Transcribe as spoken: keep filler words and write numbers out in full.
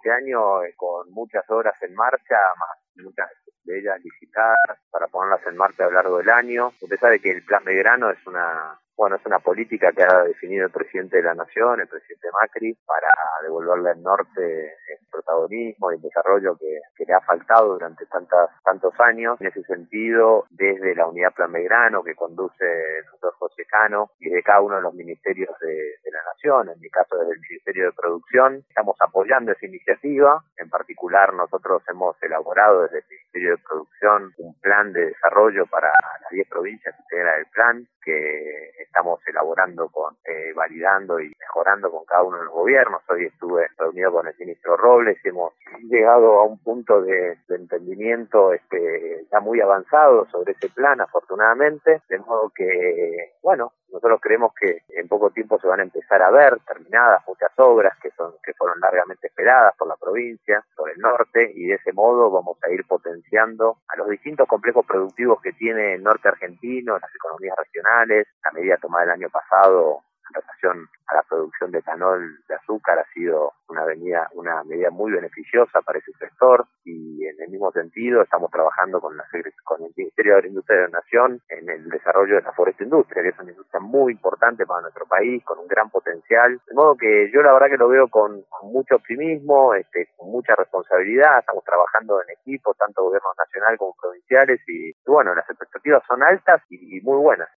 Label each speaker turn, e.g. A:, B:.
A: este año eh, con muchas obras en marcha, más muchas de ellas licitadas para ponerlas en marcha a lo largo del año. Usted sabe que el Plan Belgrano es una Bueno, es una política que ha definido el presidente de la Nación, el presidente Macri, para devolverle al norte el protagonismo y el desarrollo que, que le ha faltado durante tantas, tantos años. En ese sentido, desde la Unidad Plan Belgrano, que conduce el doctor José Cano, y de cada uno de los ministerios de, de la Nación, en mi caso desde el Ministerio de Producción, estamos apoyando esa iniciativa. En particular, nosotros hemos elaborado desde el Ministerio de Producción un plan de desarrollo para las diez provincias que integran el plan, que estamos elaborando, con eh, validando y mejorando con cada uno de los gobiernos. Hoy estuve reunido con el ministro Robles y hemos llegado a un punto de, de entendimiento este, ya muy avanzado sobre ese plan, afortunadamente, de modo que, bueno, nosotros creemos que en poco tiempo se van a empezar a ver terminadas muchas obras que son que fueron largamente esperadas por la provincia, por el norte, y de ese modo vamos a ir potenciando a los distintos complejos productivos que tiene el norte argentino, las economías regionales. La medida tomada el año pasado en relación a la producción de etanol de azúcar ha sido una medida, una medida muy beneficiosa para ese sector, y en el mismo sentido estamos trabajando con, la, con el Ministerio de Agricultura de la Nación en el desarrollo de la forestroindustria, que es una industria muy importante para nuestro país, con un gran potencial. De modo que yo la verdad que lo veo con, con mucho optimismo, este, con mucha responsabilidad. Estamos trabajando en equipo, tanto gobiernos nacional como provinciales, y bueno, las expectativas son altas y, y muy buenas.